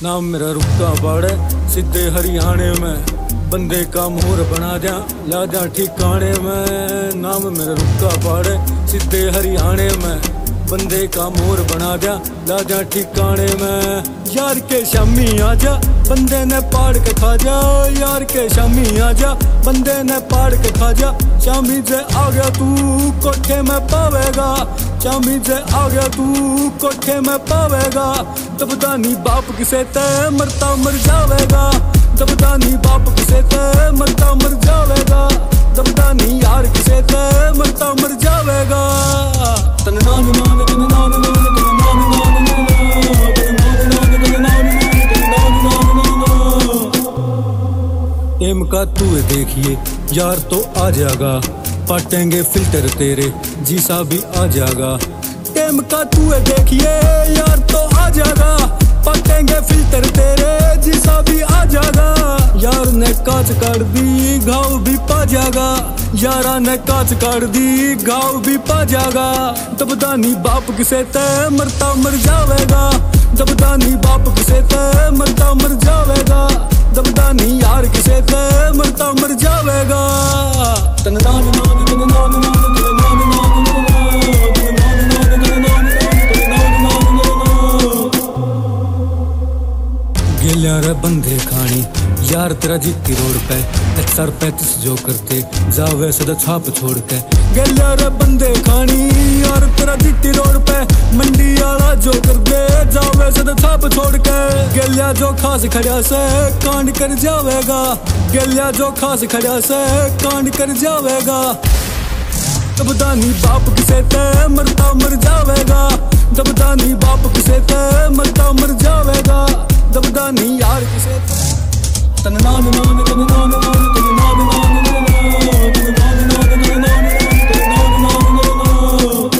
नाम मेरा रुक्का पाड़े सीधे हरियाणे में, बंदे का मोर बना दिया ला दिया ठिकाने में। नाम मेरा रुक्का पाड़े सीधे हरियाणे में, बंदे का मोर बना दिया ला दिया ठिकाने में। यार के शामी आजा बंदे ने पाड़ के खा जा, यार के शामी आजा बंदे ने पाड़ के खा जा। शामी जे आ गया तू कोठे में पावेगा, शामी जे आ गया तू कोठे में पावेगा। दबदानी बाप किसे ते मरता मर जावेगा, दबदानी बाप किसे ते मरता मर जावेगा। दबदानी यार किसे ते मरता मर जावेगा। तन नान नान तन नान नान तन नान नान टेम का तू देखिए यार तो आ जाएगा, पाटेंगे फिल्टर तेरे जीसा भी आ जाएगा। टेम का तू देखिए यार तो आ जाएगा, पाटेंगे फिल्टर तेरे जीसा भी आ जाएगा। यार ने कांच काट दी घाव भी पा जाएगा, यारा ने कांच काट दी घाव भी पा जाएगा। दबदानी बाप किसे ते मरता मर जावेगा, दबदानी बाप किसे ते मरता मर जावेगा। दबदानी यार किसे ते मरता मर जावेगा। तन नान नान तन नान नान तन नान नान तन नान नान तन नान नान। गेलिया रे बंदे खानी यार तेरा जीती रोड पे, 135 जो करते जावे सदा छाप छोड़ के। गेलिया रे बंदे खानी यार तेरा जीती रोड पे, मंडी वाला जो कर दे जावे सदा छाप छोड़ के। गेलिया जो खास खड़ा से कांड कर जावेगा, गेलिया जो खास खड़ा से कांड कर जावेगा। दबदानी बाप किसे ते मरता मर जावेगा, दबदानी बाप किसे ते मरता मर जावेगा। दबदानी यार किसे तन नान नान तन नान नान तन नान नान तन नान नान तन नान नान तन नान।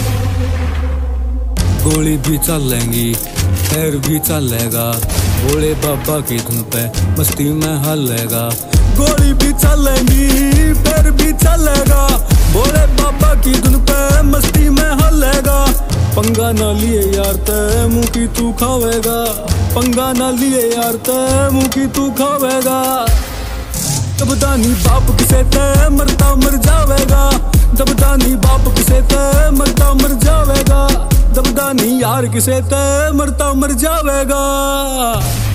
गोली भी चलेंगी पैर भी चलेगा, भोले बाबा की धुन पे मस्ती में हलेगा। गोली भी चलेंगी पैर भी चलेगा, भोले बाबा की धुन पे मस्ती में हलेगा। पंगा ना लिए यार ते मुँह की तू खावेगा, पंगा ना लिए यार ते मुँह की तू खावेगा। दबदानी बाप किसे ते मरता मर जावेगा, दबदानी बाप किसे ते मरता मर जावेगा। दबदानी यार किसे ते मरता मर जावेगा।